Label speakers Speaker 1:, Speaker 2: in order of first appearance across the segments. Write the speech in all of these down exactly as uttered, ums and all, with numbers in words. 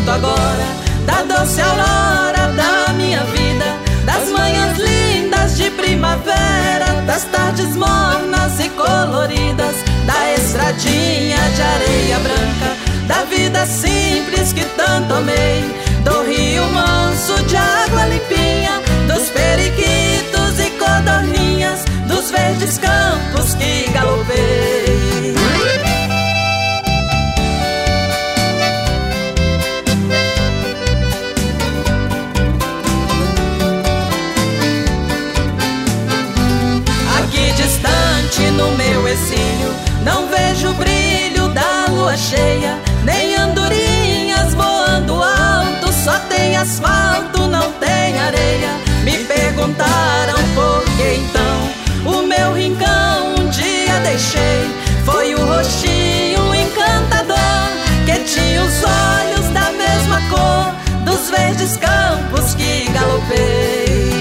Speaker 1: sinto agora da doce aurora da minha vida, das manhãs lindas de primavera, das tardes mornas e coloridas, da estradinha de areia branca, da vida simples que tanto amei, do rio manso de água limpinha, dos periquitos e codorninhas, dos verdes campos que galopei. Aqui distante no meu exílio, não vejo o brilho da lua cheia, nem andorinhas voando alto, só tem asfalto, não tem areia. Me perguntaram por que então o meu rincão um dia deixei. Foi o rostinho encantador que tinha os olhos da mesma cor dos verdes campos que galopei.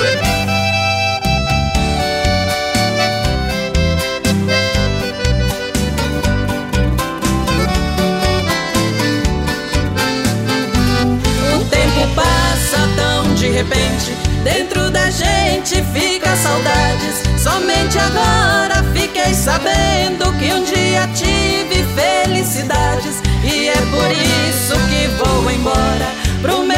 Speaker 1: De repente, dentro da gente fica saudades. Somente agora fiquei sabendo que um dia tive felicidades, e é por isso que vou embora pro